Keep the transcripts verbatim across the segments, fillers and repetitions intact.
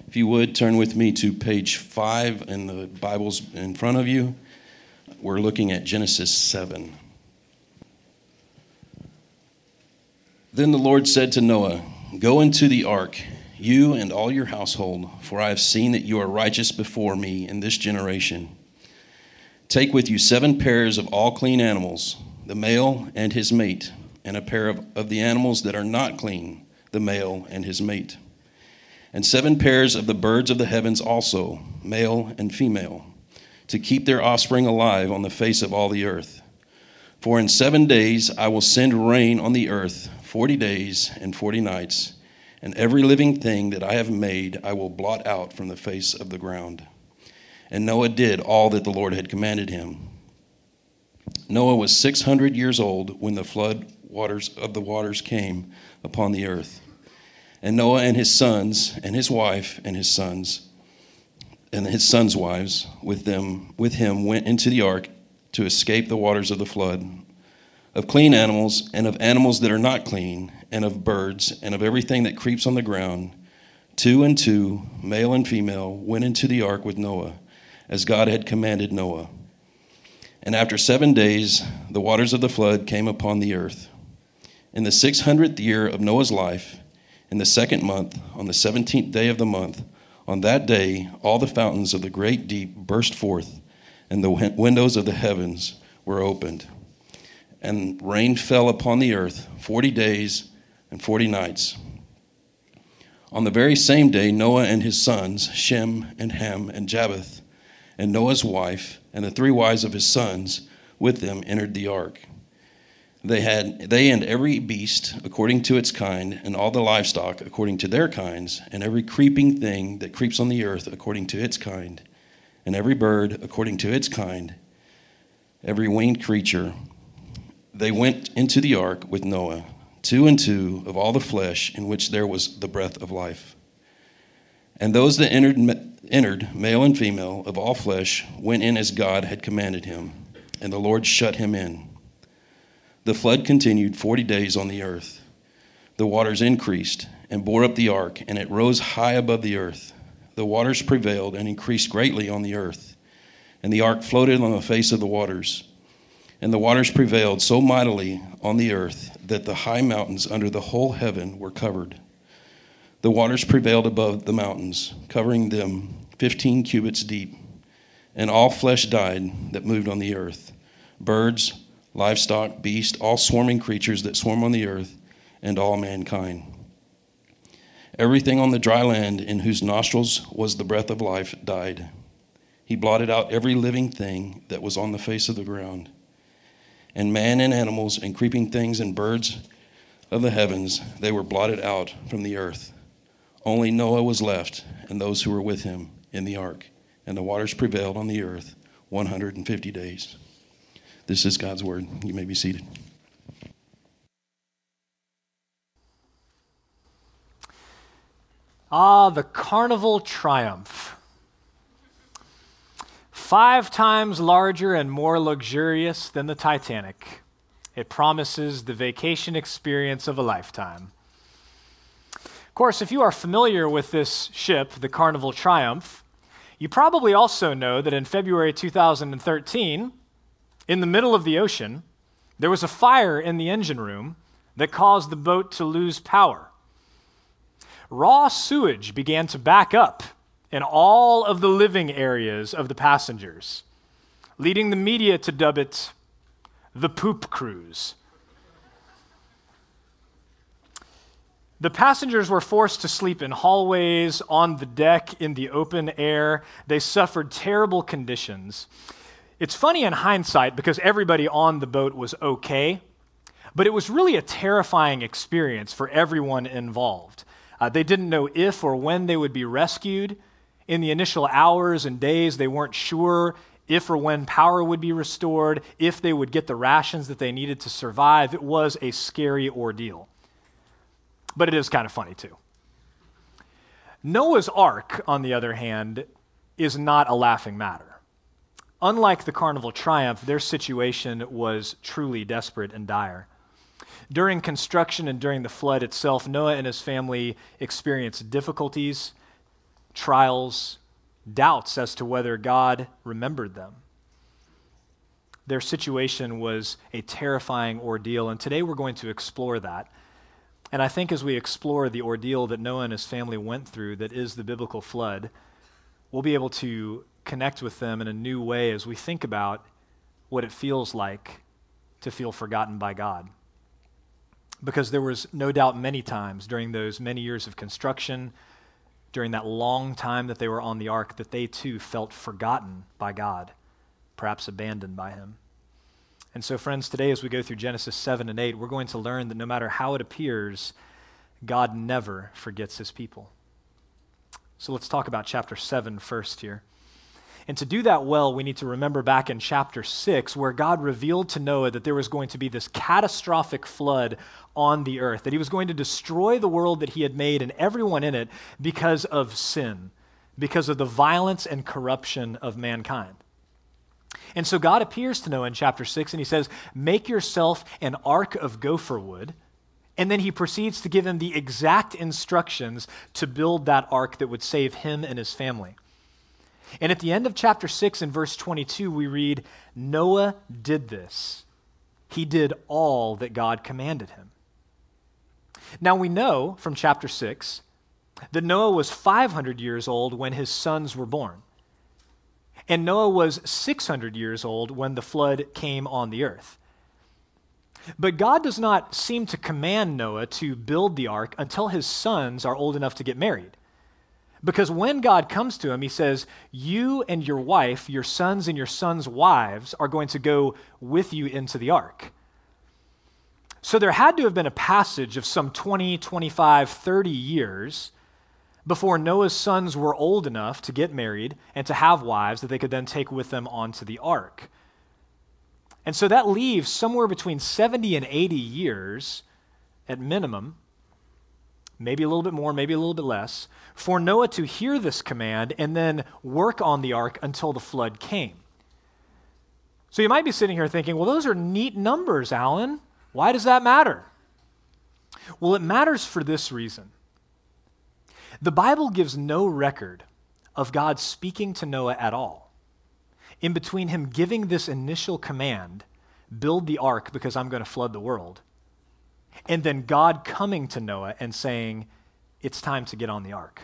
If you would, turn with me to page five in the Bibles in front of you. We're looking at Genesis seven. Then the Lord said to Noah, "Go into the ark, you and all your household, for I have seen that you are righteous before me in this generation. Take with you seven pairs of all clean animals, the male and his mate, and a pair of, of the animals that are not clean, the male and his mate. And seven pairs of the birds of the heavens also, male and female, to keep their offspring alive on the face of all the earth. For in seven days I will send rain on the earth, forty days and forty nights, and every living thing that I have made I will blot out from the face of the ground." And Noah did all that the Lord had commanded him. Noah was six hundred years old when the flood waters of the waters came upon the earth. And Noah and his sons and his wife and his sons and his sons' wives with them with him went into the ark to escape the waters of the flood, of clean animals and of animals that are not clean, and of birds and of everything that creeps on the ground. Two and two, male and female, went into the ark with Noah, as God had commanded Noah. And after seven days, the waters of the flood came upon the earth. In the six hundredth year of Noah's life, in the second month, on the seventeenth day of the month, on that day, all the fountains of the great deep burst forth, and the windows of the heavens were opened. And rain fell upon the earth forty days and forty nights. On the very same day, Noah and his sons, Shem and Ham and Japheth, and Noah's wife, and the three wives of his sons with them entered the ark. They had they and every beast according to its kind, and all the livestock according to their kinds, and every creeping thing that creeps on the earth according to its kind, and every bird according to its kind, every winged creature. They went into the ark with Noah, two and two of all the flesh in which there was the breath of life. And those that entered, entered, male and female, of all flesh, went in as God had commanded him, and the Lord shut him in. The flood continued forty days on the earth. The waters increased and bore up the ark, and it rose high above the earth. The waters prevailed and increased greatly on the earth, and the ark floated on the face of the waters. And the waters prevailed so mightily on the earth that the high mountains under the whole heaven were covered. The waters prevailed above the mountains, covering them fifteen cubits deep. And all flesh died that moved on the earth, birds, livestock, beasts, all swarming creatures that swarm on the earth, and all mankind. Everything on the dry land in whose nostrils was the breath of life died. He blotted out every living thing that was on the face of the ground. And man and animals and creeping things and birds of the heavens, they were blotted out from the earth. Only Noah was left, and those who were with him in the ark. And the waters prevailed on the earth one hundred fifty days. This is God's word. You may be seated. Ah, the Carnival Triumph. Five times larger and more luxurious than the Titanic, it promises the vacation experience of a lifetime. Of course, if you are familiar with this ship, the Carnival Triumph, you probably also know that in February two thousand thirteen, in the middle of the ocean, there was a fire in the engine room that caused the boat to lose power. Raw sewage began to back up in all of the living areas of the passengers, leading the media to dub it the Poop Cruise. The passengers were forced to sleep in hallways, on the deck, in the open air. They suffered terrible conditions. It's funny in hindsight because everybody on the boat was okay, but it was really a terrifying experience for everyone involved. Uh, they didn't know if or when they would be rescued. In the initial hours and days, they weren't sure if or when power would be restored, if they would get the rations that they needed to survive. It was a scary ordeal. But it is kind of funny too. Noah's Ark, on the other hand, is not a laughing matter. Unlike the Carnival Triumph, their situation was truly desperate and dire. During construction and during the flood itself, Noah and his family experienced difficulties. trials, doubts as to whether God remembered them. Their situation was a terrifying ordeal, and today we're going to explore that. And I think as we explore the ordeal that Noah and his family went through, that is the biblical flood, we'll be able to connect with them in a new way as we think about what it feels like to feel forgotten by God. Because there was no doubt many times during those many years of construction, during that long time that they were on the ark, that they too felt forgotten by God, perhaps abandoned by him. And so, friends, today as we go through Genesis seven and eight, we're going to learn that no matter how it appears, God never forgets his people. So let's talk about chapter seven first here. And to do that well, we need to remember back in chapter six, where God revealed to Noah that there was going to be this catastrophic flood on the earth, that he was going to destroy the world that he had made and everyone in it because of sin, because of the violence and corruption of mankind. And so God appears to Noah in chapter six, and he says, make yourself an ark of gopher wood. And then he proceeds to give him the exact instructions to build that ark that would save him and his family. And at the end of chapter six in verse twenty-two, we read, Noah did this. He did all that God commanded him. Now we know from chapter six that Noah was five hundred years old when his sons were born. And Noah was six hundred years old when the flood came on the earth. But God does not seem to command Noah to build the ark until his sons are old enough to get married. Because when God comes to him, he says, you and your wife, your sons and your sons' wives, are going to go with you into the ark. So there had to have been a passage of some twenty, twenty-five, thirty years before Noah's sons were old enough to get married and to have wives that they could then take with them onto the ark. And so that leaves somewhere between seventy and eighty years at minimum, maybe a little bit more, maybe a little bit less, for Noah to hear this command and then work on the ark until the flood came. So you might be sitting here thinking, well, those are neat numbers, Alan. Why does that matter? Well, it matters for this reason. The Bible gives no record of God speaking to Noah at all in between him giving this initial command, build the ark because I'm going to flood the world, and then God coming to Noah and saying, it's time to get on the ark.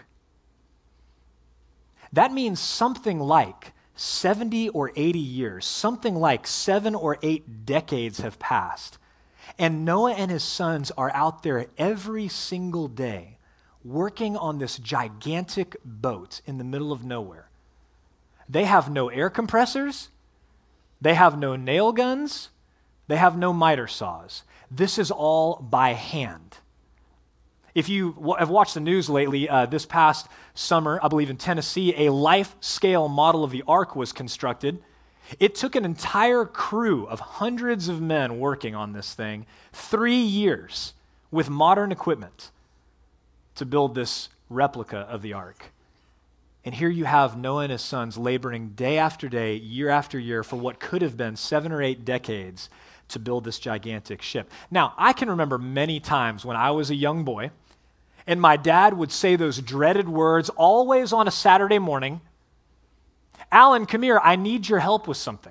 That means something like seventy or eighty years, something like seven or eight decades have passed, and Noah and his sons are out there every single day working on this gigantic boat in the middle of nowhere. They have no air compressors, they have no nail guns, they have no miter saws. This is all by hand. If you have watched the news lately, uh, this past summer, I believe in Tennessee, a life-scale model of the ark was constructed. It took an entire crew of hundreds of men working on this thing, three years with modern equipment to build this replica of the ark. And here you have Noah and his sons laboring day after day, year after year, for what could have been seven or eight decades to build this gigantic ship. Now, I can remember many times when I was a young boy, and my dad would say those dreaded words, always on a Saturday morning, Alan, come here, I need your help with something.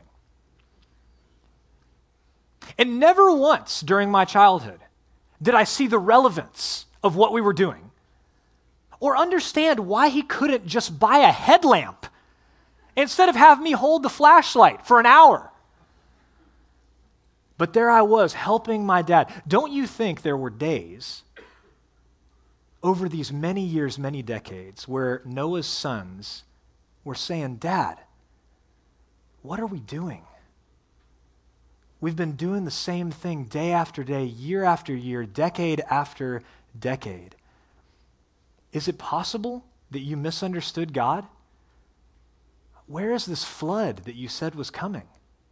And never once during my childhood did I see the relevance of what we were doing or understand why he couldn't just buy a headlamp instead of have me hold the flashlight for an hour. But there I was helping my dad. Don't you think there were days over these many years, many decades, where Noah's sons were saying, Dad, what are we doing? We've been doing the same thing day after day, year after year, decade after decade. Is it possible that you misunderstood God? Where is this flood that you said was coming?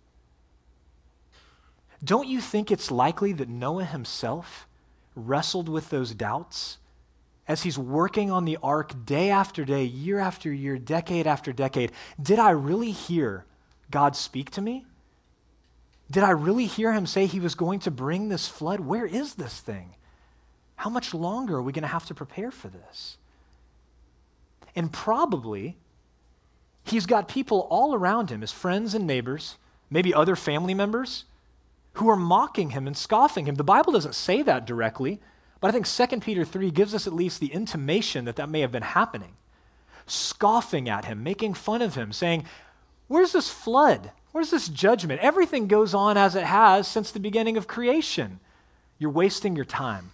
Don't you think it's likely that Noah himself wrestled with those doubts as he's working on the ark day after day, year after year, decade after decade? Did I really hear God speak to me? Did I really hear him say he was going to bring this flood? Where is this thing? How much longer are we going to have to prepare for this? And probably he's got people all around him, his friends and neighbors, maybe other family members, who are mocking him and scoffing him. The Bible doesn't say that directly, but I think Second Peter three gives us at least the intimation that that may have been happening. Scoffing at him, making fun of him, saying, where's this flood? Where's this judgment? Everything goes on as it has since the beginning of creation. You're wasting your time.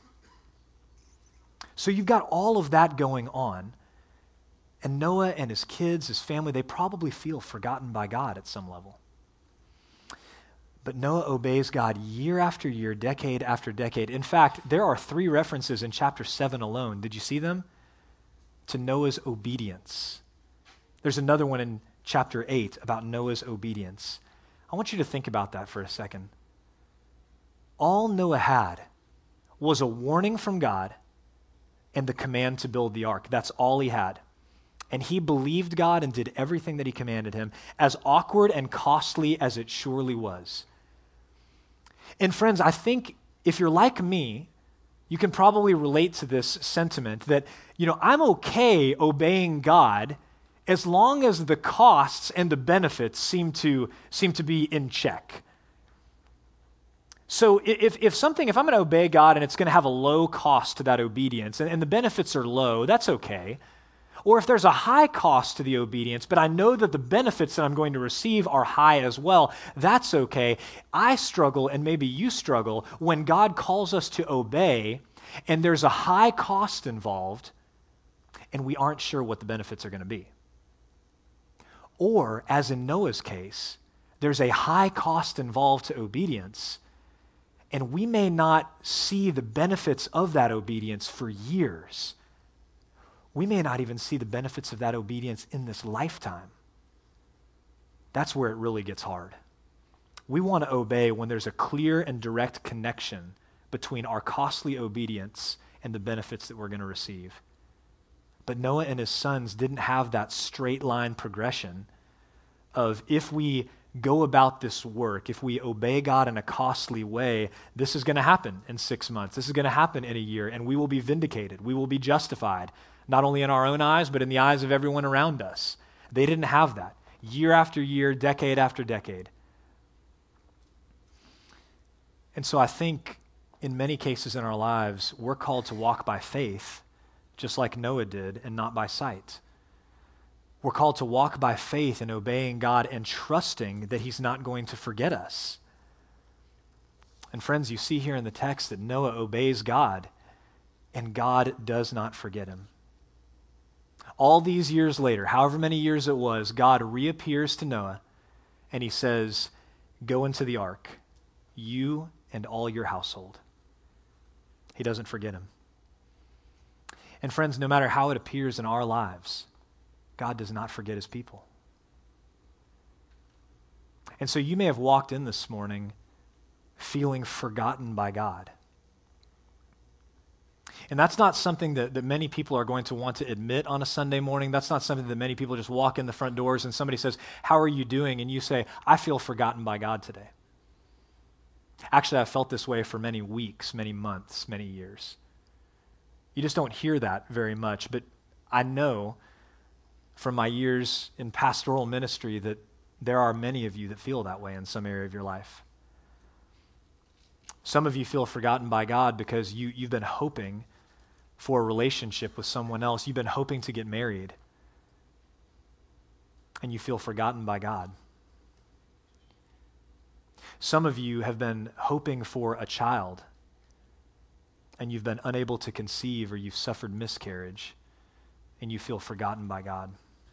So you've got all of that going on. And Noah and his kids, his family, they probably feel forgotten by God at some level. But Noah obeys God year after year, decade after decade. In fact, there are three references in chapter seven alone. Did you see them? To Noah's obedience. There's another one in chapter eight about Noah's obedience. I want you to think about that for a second. All Noah had was a warning from God and the command to build the ark. That's all he had. And he believed God and did everything that he commanded him, as awkward and costly as it surely was. And friends, I think if you're like me, you can probably relate to this sentiment that, you know, I'm okay obeying God as long as the costs and the benefits seem to, seem to be in check. So if, if something, if I'm going to obey God and it's going to have a low cost to that obedience and, and the benefits are low, that's okay. Or if there's a high cost to the obedience, but I know that the benefits that I'm going to receive are high as well, that's okay. I struggle, and maybe you struggle, when God calls us to obey and there's a high cost involved and we aren't sure what the benefits are going to be. Or, as in Noah's case, there's a high cost involved to obedience, and we may not see the benefits of that obedience for years. We may not even see the benefits of that obedience in this lifetime. That's where it really gets hard. We want to obey when there's a clear and direct connection between our costly obedience and the benefits that we're going to receive. But Noah and his sons didn't have that straight line progression of, if we go about this work, if we obey God in a costly way, this is going to happen in six months. This is going to happen in a year, and we will be vindicated. We will be justified, not only in our own eyes, but in the eyes of everyone around us. They didn't have that. Year after year, decade after decade. And so I think in many cases in our lives, we're called to walk by faith, just like Noah did, and not by sight. We're called to walk by faith in obeying God and trusting that he's not going to forget us. And friends, you see here in the text that Noah obeys God, and God does not forget him. All these years later, however many years it was, God reappears to Noah, and he says, go into the ark, you and all your household. He doesn't forget him. And friends, no matter how it appears in our lives, God does not forget his people. And so you may have walked in this morning feeling forgotten by God. And that's not something that, that many people are going to want to admit on a Sunday morning. That's not something that many people just walk in the front doors and somebody says, how are you doing? And you say, I feel forgotten by God today. Actually, I've felt this way for many weeks, many months, many years. You just don't hear that very much, but I know from my years in pastoral ministry that there are many of you that feel that way in some area of your life. Some of you feel forgotten by God because you, you've been hoping for a relationship with someone else. You've been hoping to get married, and you feel forgotten by God. Some of you have been hoping for a child, and you've been unable to conceive, or you've suffered miscarriage, and you feel forgotten by God.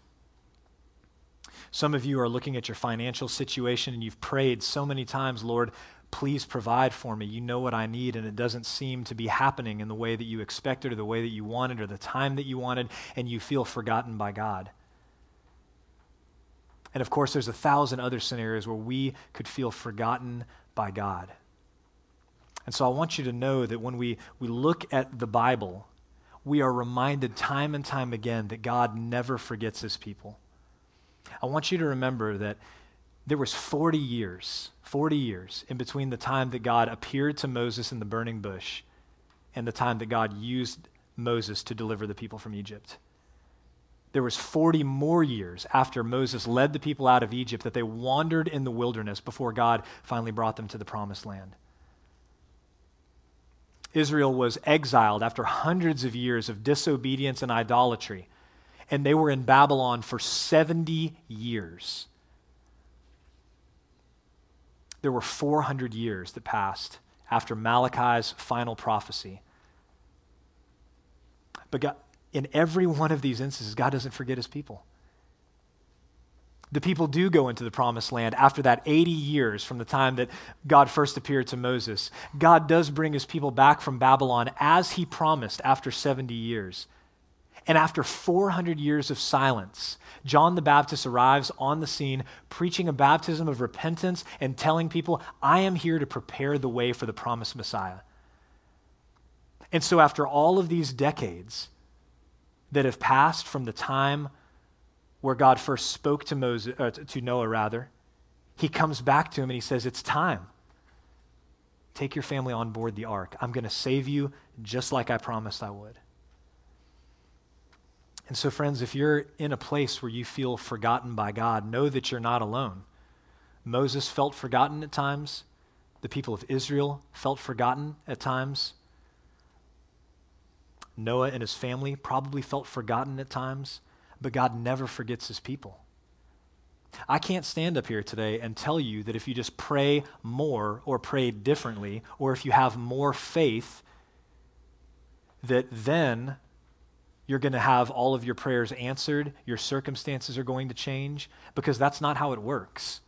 Some of you are looking at your financial situation, and you've prayed so many times, Lord, please provide for me. You know what I need, and it doesn't seem to be happening in the way that you expected, or the way that you wanted, or the time that you wanted, and you feel forgotten by God. And of course, there's a thousand other scenarios where we could feel forgotten by God. And so I want you to know that when we, we look at the Bible, we are reminded time and time again that God never forgets his people. I want you to remember that there was forty years, forty years in between the time that God appeared to Moses in the burning bush and the time that God used Moses to deliver the people from Egypt. There was forty more years after Moses led the people out of Egypt that they wandered in the wilderness before God finally brought them to the promised land. Israel was exiled after hundreds of years of disobedience and idolatry, and they were in Babylon for seventy years. There were four hundred years that passed after Malachi's final prophecy. But God, in every one of these instances, God doesn't forget his people. The people do go into the promised land after that eighty years from the time that God first appeared to Moses. God does bring his people back from Babylon as he promised after seventy years. And after four hundred years of silence, John the Baptist arrives on the scene preaching a baptism of repentance and telling people, I am here to prepare the way for the promised Messiah. And so after all of these decades that have passed from the time where God first spoke to Moses, uh, to Noah rather, he comes back to him and he says, it's time. Take your family on board the ark. I'm going to save you just like I promised I would. And so, friends, if you're in a place where you feel forgotten by God, know that you're not alone. Moses felt forgotten at times. The people of Israel felt forgotten at times. Noah and his family probably felt forgotten at times, but God never forgets his people. I can't stand up here today and tell you that if you just pray more or pray differently, or if you have more faith, that then you're going to have all of your prayers answered, your circumstances are going to change, because that's not how it works.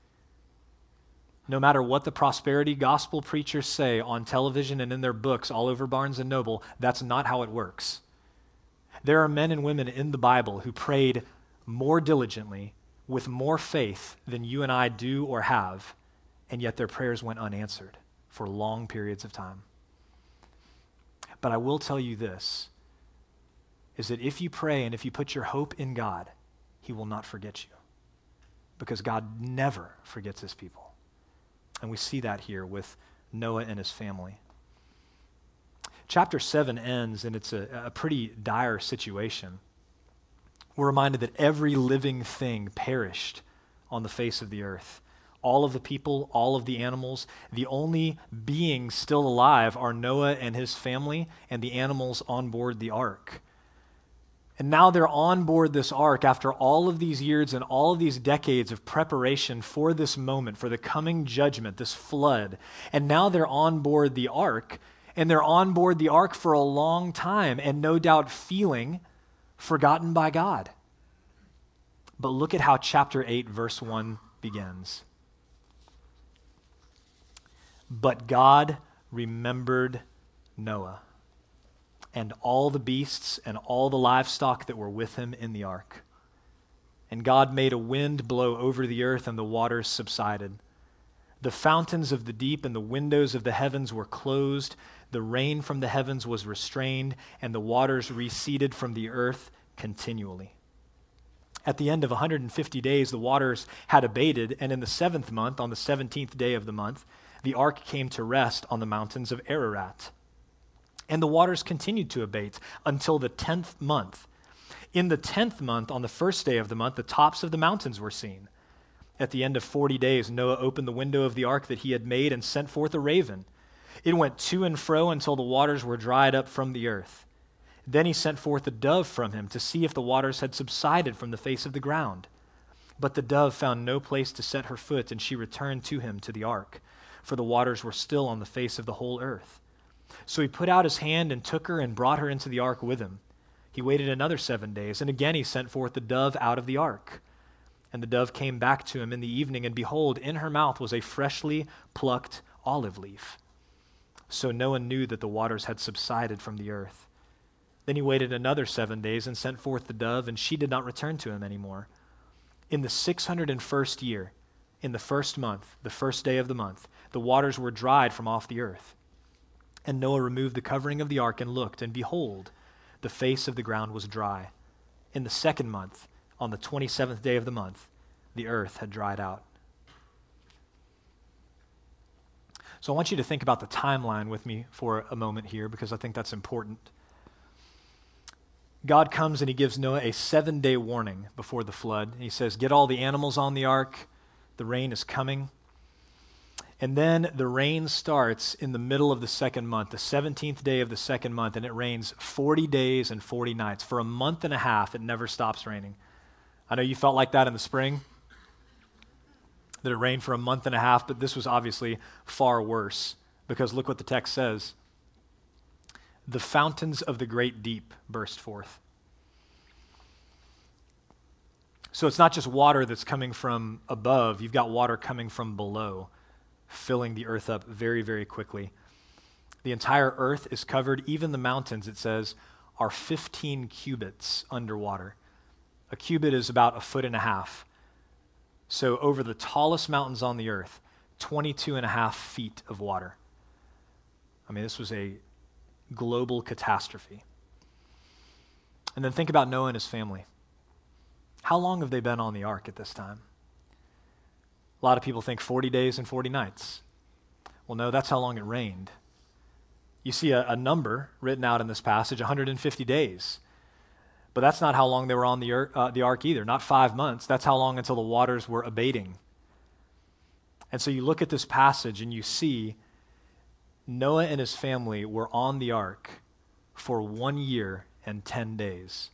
No matter what the prosperity gospel preachers say on television and in their books all over Barnes and Noble, that's not how it works. There are men and women in the Bible who prayed more diligently with more faith than you and I do or have, and yet their prayers went unanswered for long periods of time. But I will tell you this, is that if you pray and if you put your hope in God, he will not forget you, because God never forgets his people. And we see that here with Noah and his family. Chapter seven ends, and it's a, a pretty dire situation. We're reminded that every living thing perished on the face of the earth. All of the people, all of the animals, the only beings still alive are Noah and his family and the animals on board the ark. And now they're on board this ark after all of these years and all of these decades of preparation for this moment, for the coming judgment, this flood. And now they're on board the ark, and they're on board the ark for a long time, and no doubt feeling forgotten by God. But look at how chapter eight, verse one begins. But God remembered Noah and all the beasts and all the livestock that were with him in the ark. And God made a wind blow over the earth, and the waters subsided. The fountains of the deep and the windows of the heavens were closed. The rain from the heavens was restrained, and the waters receded from the earth continually. At the end of one hundred fifty days, the waters had abated, and in the seventh month, on the seventeenth day of the month, the ark came to rest on the mountains of Ararat. And the waters continued to abate until the tenth month. In the tenth month, on the first day of the month, the tops of the mountains were seen. At the end of forty days, Noah opened the window of the ark that he had made and sent forth a raven. It went to and fro until the waters were dried up from the earth. Then he sent forth a dove from him to see if the waters had subsided from the face of the ground. But the dove found no place to set her foot, and she returned to him to the ark, for the waters were still on the face of the whole earth. So he put out his hand and took her and brought her into the ark with him. He waited another seven days, and again he sent forth the dove out of the ark. And the dove came back to him in the evening, and behold, in her mouth was a freshly plucked olive leaf. So Noah knew that the waters had subsided from the earth. Then he waited another seven days and sent forth the dove, and she did not return to him anymore. In the six hundred and first year, in the first month, the first day of the month, the waters were dried from off the earth. And Noah removed the covering of the ark and looked, and behold, the face of the ground was dry. In the second month, on the twenty-seventh day of the month, the earth had dried out. So I want you to think about the timeline with me for a moment here, because I think that's important. God comes and he gives Noah a seven-day warning before the flood. He says, get all the animals on the ark. The rain is coming. And then the rain starts in the middle of the second month, the seventeenth day of the second month, and it rains forty days and forty nights. For a month and a half, it never stops raining. I know you felt like that in the spring, that it rained for a month and a half, but this was obviously far worse, because look what the text says. The fountains of the great deep burst forth. So it's not just water that's coming from above, you've got water coming from below, filling the earth up very, very quickly. The entire earth is covered, even the mountains, it says, are fifteen cubits underwater. A cubit is about a foot and a half. So over the tallest mountains on the earth, twenty-two and a half feet of water. I mean, this was a global catastrophe. And then think about Noah and his family. How long have they been on the ark at this time? A lot of people think forty days and forty nights. Well, no, that's how long it rained. You see a, a number written out in this passage, one hundred fifty days. But that's not how long they were on the, er, uh, the ark either, not five months. That's how long until the waters were abating. And so you look at this passage and you see Noah and his family were on the ark for one year and ten days.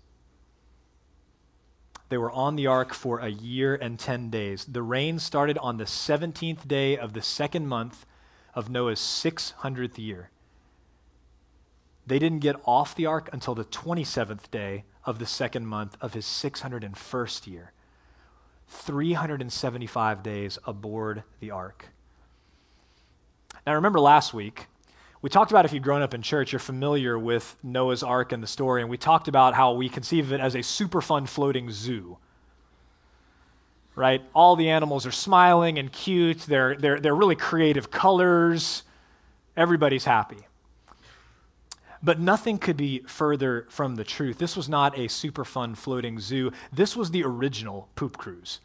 They were on the ark for a year and ten days. The rain started on the seventeenth day of the second month of Noah's six hundredth year. They didn't get off the ark until the twenty-seventh day of the second month of his six hundred first year. three hundred seventy-five days aboard the ark. Now remember last week, we talked about if you've grown up in church, you're familiar with Noah's Ark and the story, and we talked about how we conceive of it as a super fun floating zoo. Right? All the animals are smiling and cute. They're, they're, they're really creative colors. Everybody's happy. But nothing could be further from the truth. This was not a super fun floating zoo. This was the original poop cruise.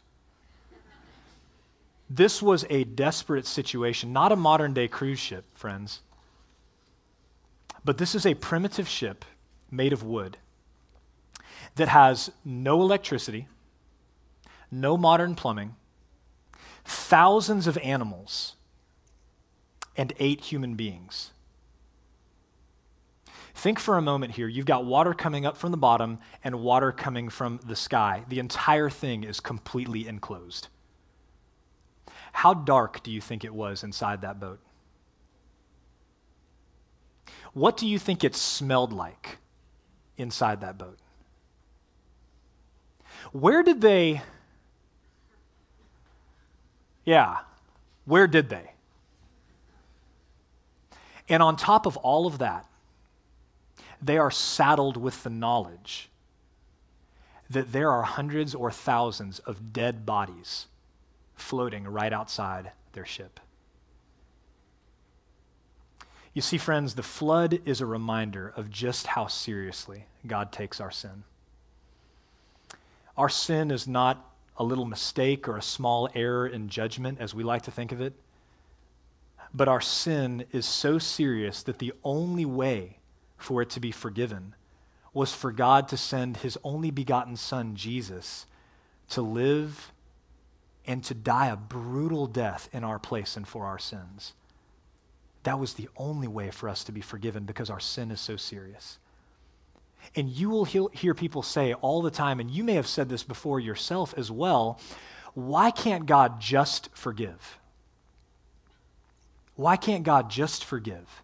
This was a desperate situation, not a modern day cruise ship, friends. But this is a primitive ship made of wood that has no electricity, no modern plumbing, thousands of animals, and eight human beings. Think for a moment here. You've got water coming up from the bottom and water coming from the sky. The entire thing is completely enclosed. How dark do you think it was inside that boat? What do you think it smelled like inside that boat? Where did they, yeah, where did they? And on top of all of that, they are saddled with the knowledge that there are hundreds or thousands of dead bodies floating right outside their ship. You see, friends, the flood is a reminder of just how seriously God takes our sin. Our sin is not a little mistake or a small error in judgment, as we like to think of it, but our sin is so serious that the only way for it to be forgiven was for God to send his only begotten Son, Jesus, to live and to die a brutal death in our place and for our sins. That was the only way for us to be forgiven because our sin is so serious. And you will hear people say all the time, and you may have said this before yourself as well, why can't God just forgive? Why can't God just forgive?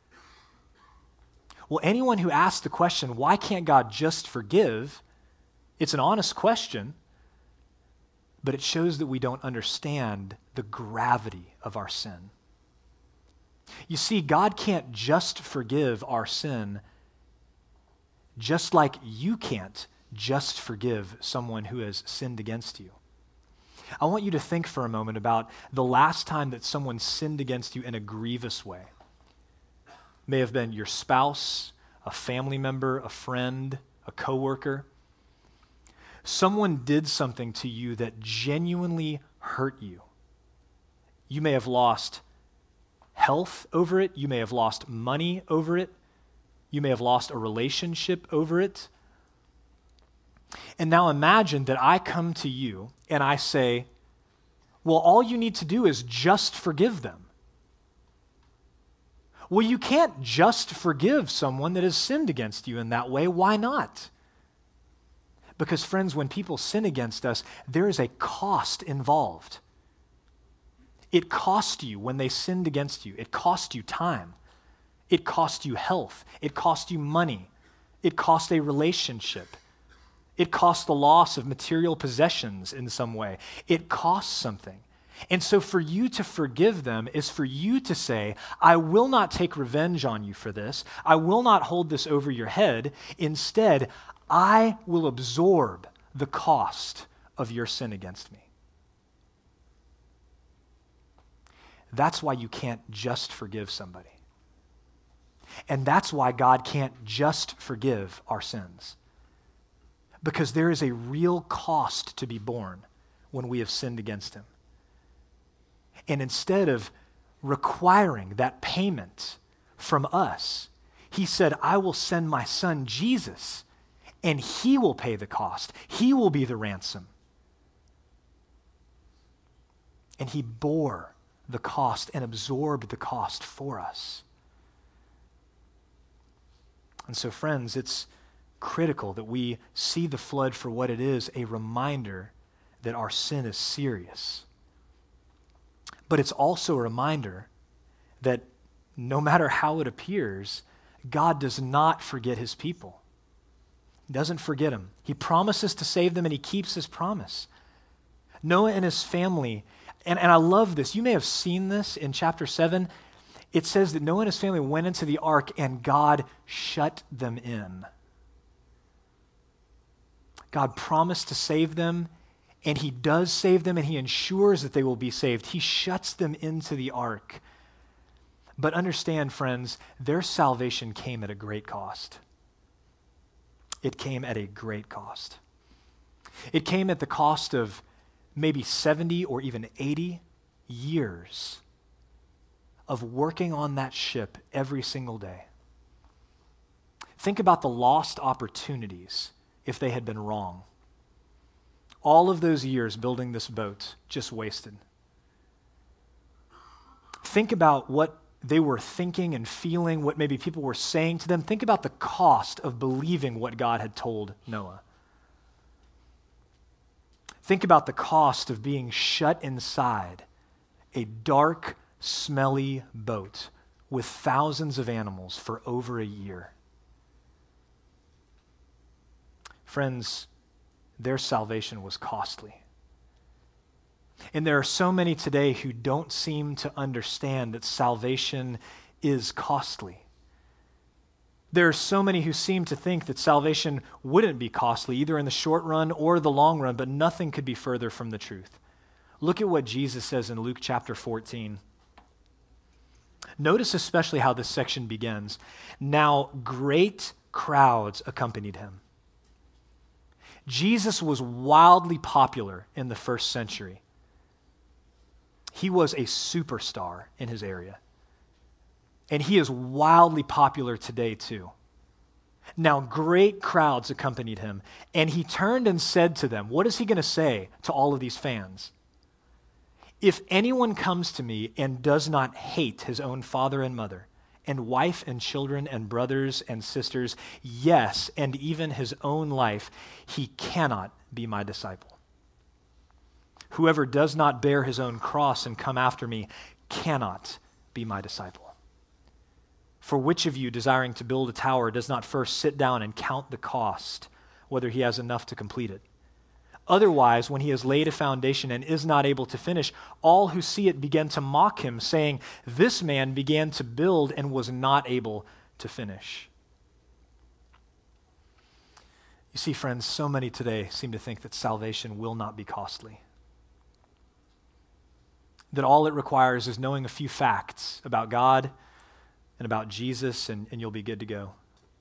Well, anyone who asks the question, why can't God just forgive? It's an honest question, but it shows that we don't understand the gravity of our sin. You see, God can't just forgive our sin, just like you can't just forgive someone who has sinned against you. I want you to think for a moment about the last time that someone sinned against you in a grievous way. It may have been your spouse, a family member, a friend, a coworker. Someone did something to you that genuinely hurt you. You may have lost health over it. You may have lost money over it. You may have lost a relationship over it. And now imagine that I come to you and I say, well, all you need to do is just forgive them. Well, you can't just forgive someone that has sinned against you in that way. Why not? Because, friends, when people sin against us, there is a cost involved. It cost you when they sinned against you. It cost you time. It cost you health. It cost you money. It cost a relationship. It costs the loss of material possessions in some way. It costs something. And so for you to forgive them is for you to say, I will not take revenge on you for this. I will not hold this over your head. Instead, I will absorb the cost of your sin against me. That's why you can't just forgive somebody. And that's why God can't just forgive our sins. Because there is a real cost to be borne when we have sinned against him. And instead of requiring that payment from us, he said, I will send my son Jesus, and he will pay the cost. He will be the ransom. And he bore the cost and absorbed the cost for us. And so, friends, it's critical that we see the flood for what it is, a reminder that our sin is serious. But it's also a reminder that no matter how it appears, God does not forget his people. He doesn't forget them. He promises to save them, and he keeps his promise. Noah and his family, and, and I love this. You may have seen this in chapter seven. It says that Noah and his family went into the ark, and God shut them in. God promised to save them, and he does save them, and he ensures that they will be saved. He shuts them into the ark. But understand, friends, their salvation came at a great cost. It came at a great cost. It came at the cost of maybe seventy or even eighty years of working on that ship every single day. Think about the lost opportunities if they had been wrong. All of those years building this boat just wasted. Think about what they were thinking and feeling, what maybe people were saying to them. Think about the cost of believing what God had told Noah. Think about the cost of being shut inside a dark, smelly boat with thousands of animals for over a year. Friends, their salvation was costly. And there are so many today who don't seem to understand that salvation is costly. There are so many who seem to think that salvation wouldn't be costly, either in the short run or the long run, but nothing could be further from the truth. Look at what Jesus says in Luke chapter fourteen. Notice especially how this section begins. Now, great crowds accompanied him. Jesus was wildly popular in the first century. He was a superstar in his area. And he is wildly popular today too. Now, great crowds accompanied him, and he turned and said to them, what is he going to say to all of these fans? If anyone comes to me and does not hate his own father and mother, and wife and children and brothers and sisters, yes, and even his own life, he cannot be my disciple. Whoever does not bear his own cross and come after me cannot be my disciple. For which of you, desiring to build a tower, does not first sit down and count the cost, whether he has enough to complete it? Otherwise, when he has laid a foundation and is not able to finish, all who see it begin to mock him, saying, this man began to build and was not able to finish. You see, friends, so many today seem to think that salvation will not be costly. That all it requires is knowing a few facts about God and about Jesus, and, and you'll be good to go.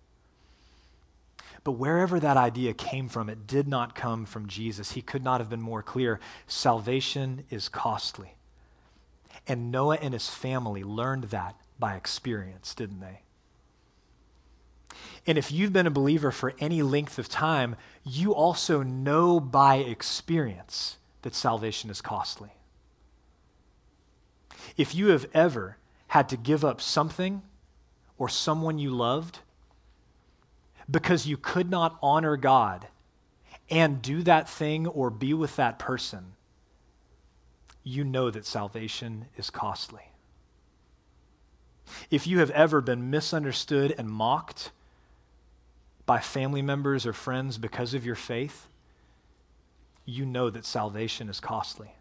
But wherever that idea came from, it did not come from Jesus. He could not have been more clear. Salvation is costly. And Noah and his family learned that by experience, didn't they? And if you've been a believer for any length of time, you also know by experience that salvation is costly. If you have ever had to give up something or someone you loved because you could not honor God and do that thing or be with that person, you know that salvation is costly. If you have ever been misunderstood and mocked by family members or friends because of your faith, you know that salvation is costly.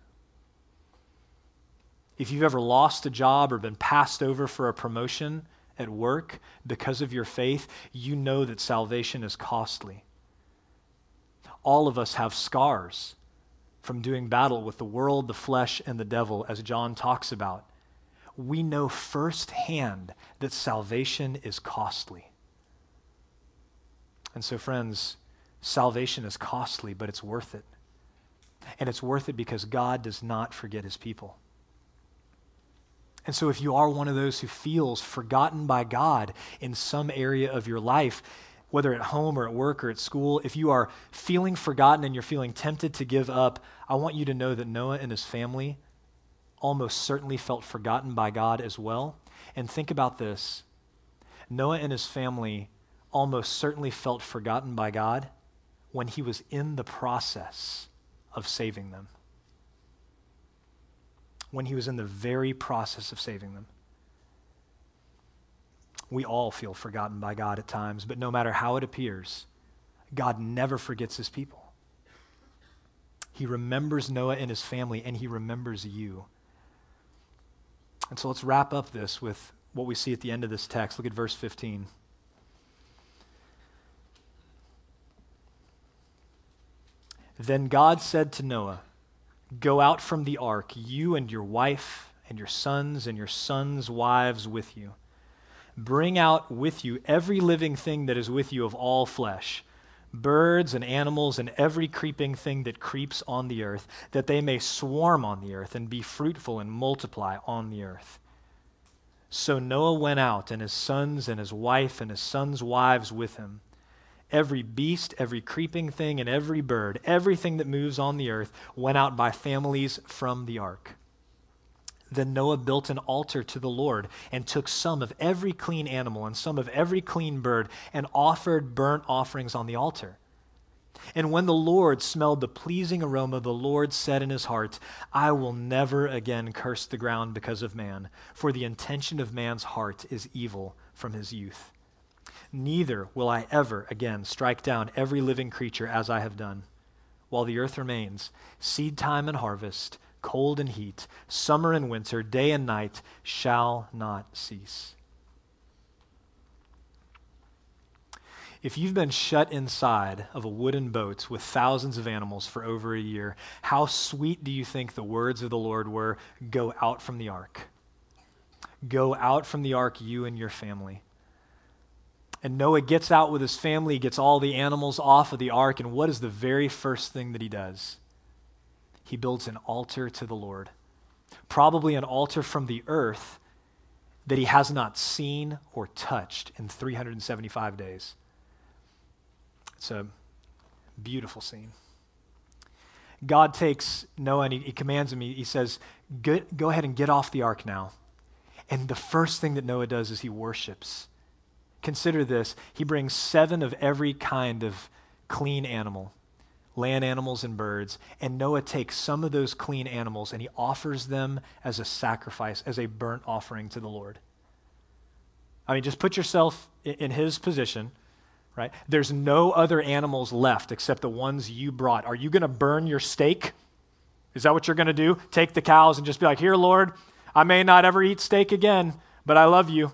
If you've ever lost a job or been passed over for a promotion at work because of your faith, you know that salvation is costly. All of us have scars from doing battle with the world, the flesh, and the devil, as John talks about. We know firsthand that salvation is costly. And so, friends, salvation is costly, but it's worth it. And it's worth it because God does not forget his people. And so if you are one of those who feels forgotten by God in some area of your life, whether at home or at work or at school, if you are feeling forgotten and you're feeling tempted to give up, I want you to know that Noah and his family almost certainly felt forgotten by God as well. And think about this. Noah and his family almost certainly felt forgotten by God when he was in the process of saving them. When he was in the very process of saving them. We all feel forgotten by God at times, but no matter how it appears, God never forgets his people. He remembers Noah and his family, and he remembers you. And so let's wrap up this with what we see at the end of this text. Look at verse fifteen. Then God said to Noah, "Go out from the ark, you and your wife and your sons and your sons' wives with you. Bring out with you every living thing that is with you of all flesh, birds and animals and every creeping thing that creeps on the earth, that they may swarm on the earth and be fruitful and multiply on the earth." So Noah went out, and his sons and his wife and his sons' wives with him. Every beast, every creeping thing, and every bird, everything that moves on the earth, went out by families from the ark. Then Noah built an altar to the Lord and took some of every clean animal and some of every clean bird and offered burnt offerings on the altar. And when the Lord smelled the pleasing aroma, the Lord said in his heart, "I will never again curse the ground because of man, for the intention of man's heart is evil from his youth. Neither will I ever again strike down every living creature as I have done. While the earth remains, seed time and harvest, cold and heat, summer and winter, day and night shall not cease." If you've been shut inside of a wooden boat with thousands of animals for over a year, how sweet do you think the words of the Lord were? Go out from the ark. Go out from the ark, you and your family. And Noah gets out with his family, gets all the animals off of the ark, and what is the very first thing that he does? He builds an altar to the Lord. Probably an altar from the earth that he has not seen or touched in three hundred seventy-five days. It's a beautiful scene. God takes Noah and he, he commands him, he, he says, go, go ahead and get off the ark now. And the first thing that Noah does is he worships. Consider this. He brings seven of every kind of clean animal, land animals and birds, and Noah takes some of those clean animals and he offers them as a sacrifice, as a burnt offering to the Lord. I mean, just put yourself in, in his position, right? There's no other animals left except the ones you brought. Are you going to burn your steak? Is that what you're going to do? Take the cows and just be like, "Here, Lord, I may not ever eat steak again, but I love you."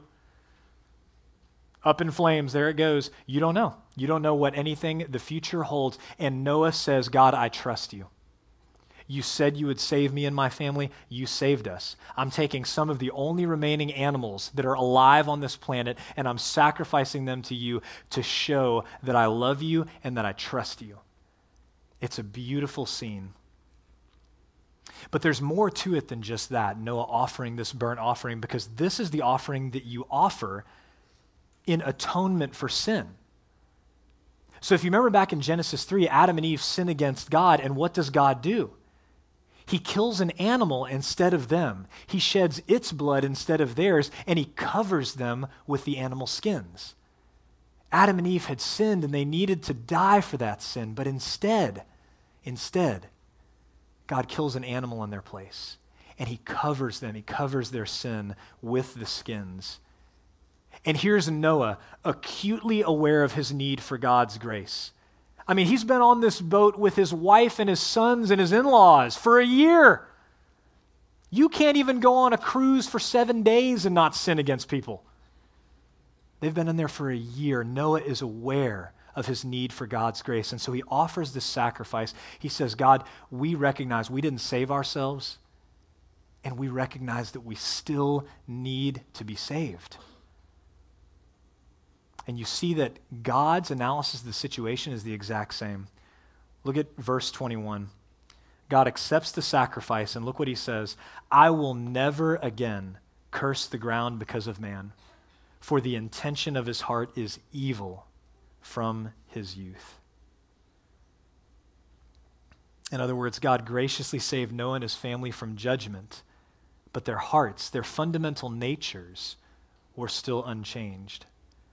Up in flames, there it goes. You don't know. You don't know what anything the future holds. And Noah says, "God, I trust you. You said you would save me and my family. You saved us. I'm taking some of the only remaining animals that are alive on this planet, and I'm sacrificing them to you to show that I love you and that I trust you." It's a beautiful scene. But there's more to it than just that, Noah offering this burnt offering, because this is the offering that you offer in atonement for sin. So if you remember back in Genesis three, Adam and Eve sin against God, and what does God do? He kills an animal instead of them. He sheds its blood instead of theirs, and he covers them with the animal skins. Adam and Eve had sinned, and they needed to die for that sin, but instead, instead, God kills an animal in their place, and he covers them. He covers their sin with the skins. And here's Noah, acutely aware of his need for God's grace. I mean, he's been on this boat with his wife and his sons and his in-laws for a year. You can't even go on a cruise for seven days and not sin against people. They've been in there for a year. Noah is aware of his need for God's grace, and so he offers this sacrifice. He says, God, we recognize we didn't save ourselves, and we recognize that we still need to be saved. And you see that God's analysis of the situation is the exact same. Look at verse twenty-one. God accepts the sacrifice, and look what he says, I will never again curse the ground because of man, for the intention of his heart is evil from his youth. In other words, God graciously saved Noah and his family from judgment, but their hearts, their fundamental natures, were still unchanged.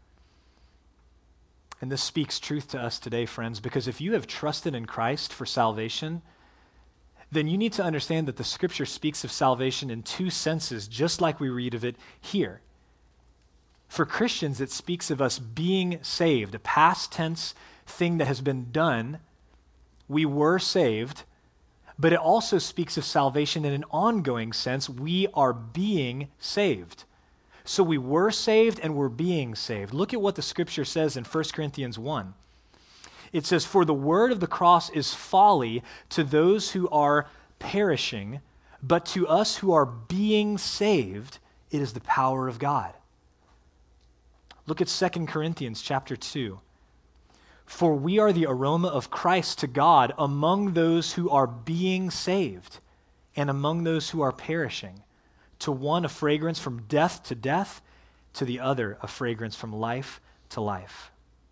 And this speaks truth to us today, friends, because if you have trusted in Christ for salvation, then you need to understand that the Scripture speaks of salvation in two senses, just like we read of it here. For Christians, it speaks of us being saved, a past tense thing that has been done. We were saved, but it also speaks of salvation in an ongoing sense. We are being saved. So we were saved and we're being saved. Look at what the Scripture says in First Corinthians one. It says, for the word of the cross is folly to those who are perishing, but to us who are being saved, it is the power of God. Look at Second Corinthians chapter two. For we are the aroma of Christ to God among those who are being saved and among those who are perishing. To one, a fragrance from death to death, to the other, a fragrance from life to life.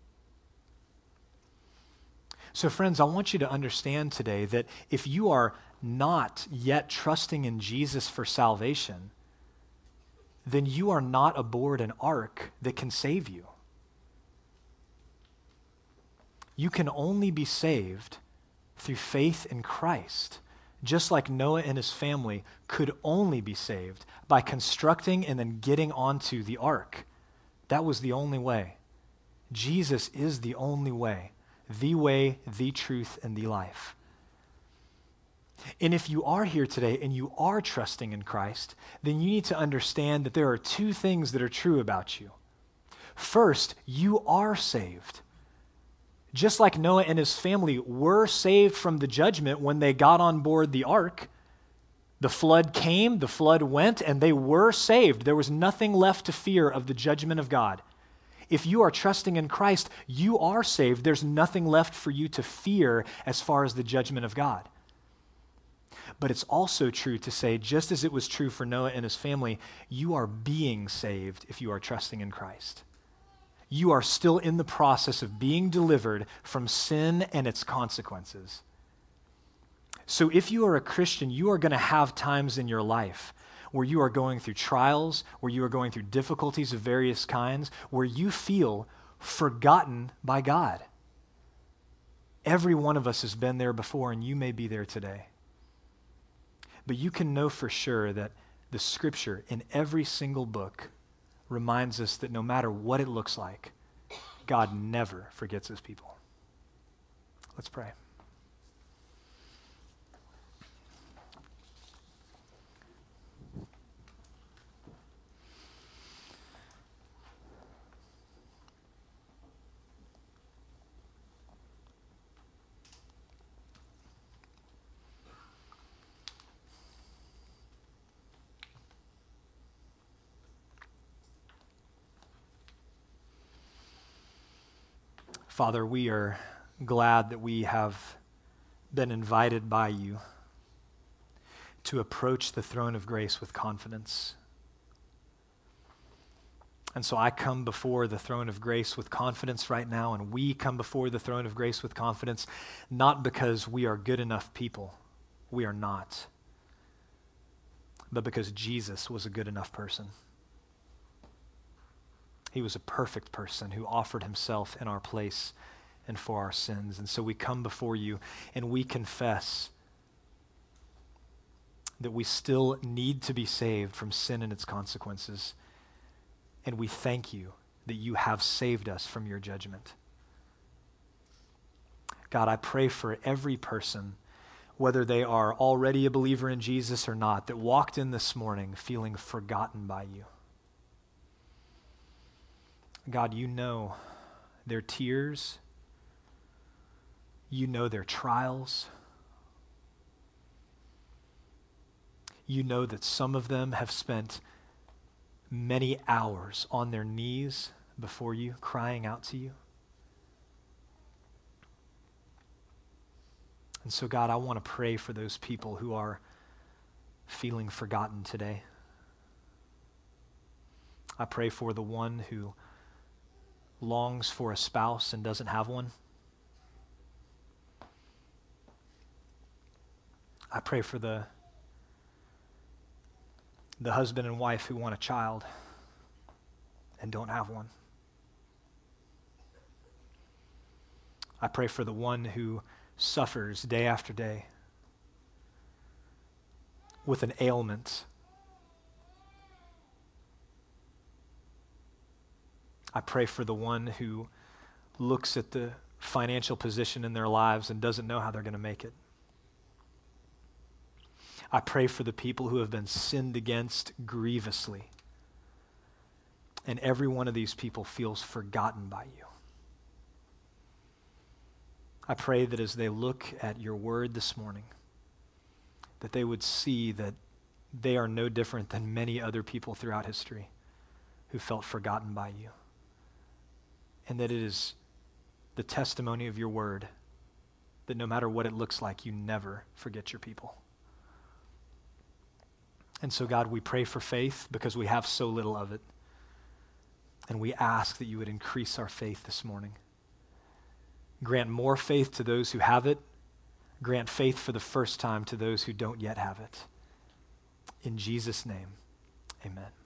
So friends, I want you to understand today that if you are not yet trusting in Jesus for salvation, then you are not aboard an ark that can save you. You can only be saved through faith in Christ, just like Noah and his family could only be saved by constructing and then getting onto the ark. That was the only way. Jesus is the only way, the way, the truth, and the life. And if you are here today and you are trusting in Christ, then you need to understand that there are two things that are true about you. First, you are saved. Just like Noah and his family were saved from the judgment when they got on board the ark, the flood came, the flood went, and they were saved. There was nothing left to fear of the judgment of God. If you are trusting in Christ, you are saved. There's nothing left for you to fear as far as the judgment of God. But it's also true to say, just as it was true for Noah and his family, you are being saved if you are trusting in Christ. You are still in the process of being delivered from sin and its consequences. So if you are a Christian, you are going to have times in your life where you are going through trials, where you are going through difficulties of various kinds, where you feel forgotten by God. Every one of us has been there before, and you may be there today. But you can know for sure that the Scripture in every single book reminds us that no matter what it looks like, God never forgets his people. Let's pray. Father, we are glad that we have been invited by you to approach the throne of grace with confidence. And so I come before the throne of grace with confidence right now, and we come before the throne of grace with confidence, not because we are good enough people. We are not. But because Jesus was a good enough person. He was a perfect person who offered himself in our place and for our sins. And so we come before you and we confess that we still need to be saved from sin and its consequences. And we thank you that you have saved us from your judgment. God, I pray for every person, whether they are already a believer in Jesus or not, that walked in this morning feeling forgotten by you. God, you know their tears. You know their trials. You know that some of them have spent many hours on their knees before you, crying out to you. And so, God, I want to pray for those people who are feeling forgotten today. I pray for the one who longs for a spouse and doesn't have one. I pray for the, the husband and wife who want a child and don't have one. I pray for the one who suffers day after day with an ailment. I pray for the one who looks at the financial position in their lives and doesn't know how they're going to make it. I pray for the people who have been sinned against grievously. And every one of these people feels forgotten by you. I pray that as they look at your word this morning, that they would see that they are no different than many other people throughout history who felt forgotten by you. And that it is the testimony of your word that no matter what it looks like, you never forget your people. And so, God, we pray for faith because we have so little of it. And we ask that you would increase our faith this morning. Grant more faith to those who have it. Grant faith for the first time to those who don't yet have it. In Jesus' name, amen.